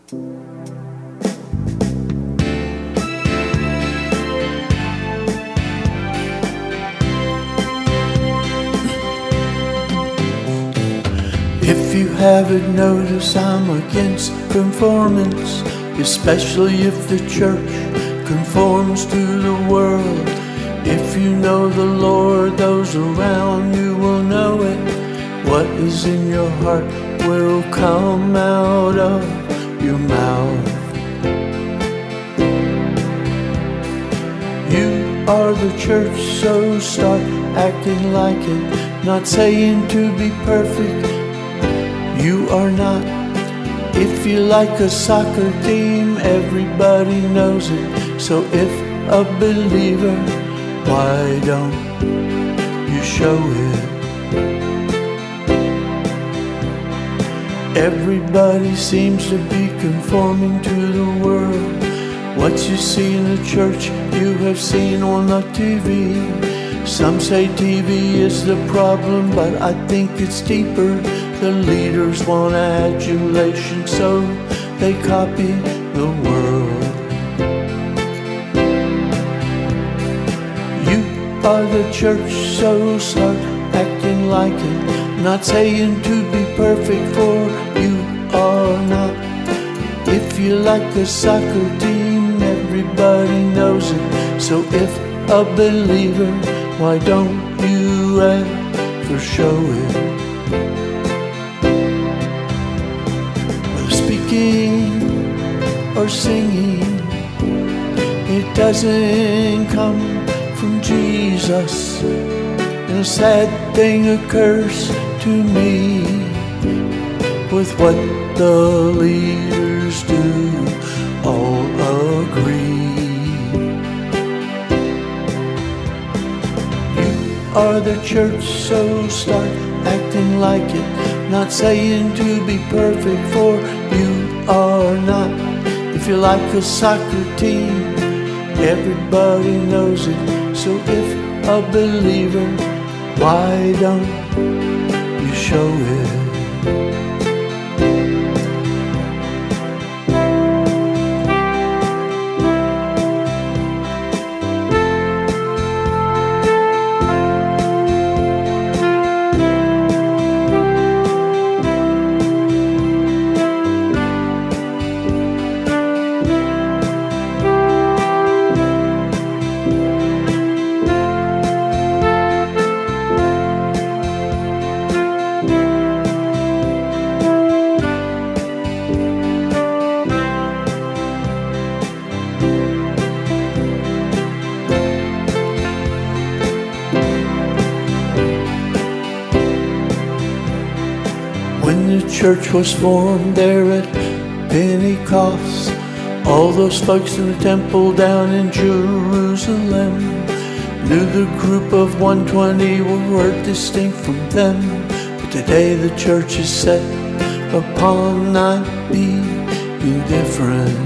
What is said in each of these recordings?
If you haven't noticed, I'm against conformance, especially if the church conforms to the world. If you know the Lord, those around you will know it. What is in your heart will come out of your mouth. You are the church, so start acting like it. Not saying to be perfect, you are not. If you like a soccer team, everybody knows it. So if a believer, why don't you show it? Everybody seems to be conforming to the world. What you see in the church, you have seen on the TV. Some say TV is the problem, but I think it's deeper. The leaders want adulation, so they copy the world. You are the church, so start acting like it. Not saying to be perfect, for you are not. If you like a soccer team, everybody knows it. So if a believer, why don't you ever show it? Or singing, it doesn't come from Jesus. And a sad thing occurs to me with what the leaders do, all agree. You are the church, so start acting like it. Not saying to be perfect, for you are not. If you like a soccer team, everybody knows it. So if a believer, why don't you show it? When the church was formed there at Pentecost, all those folks in the temple down in Jerusalem knew the group of 120 were distinct from them. But today the church is set upon not being different.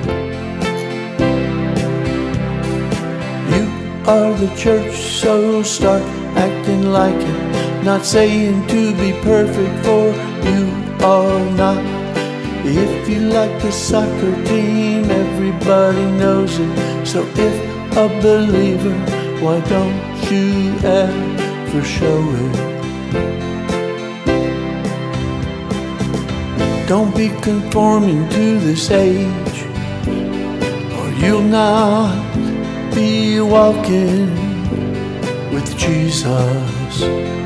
You are the church, so start acting like it. Not saying to be perfect, for you are not. If you like the soccer team, everybody knows it. So if a believer, why don't you ever show it? Don't be conforming to this age, or you'll not be walking with Jesus.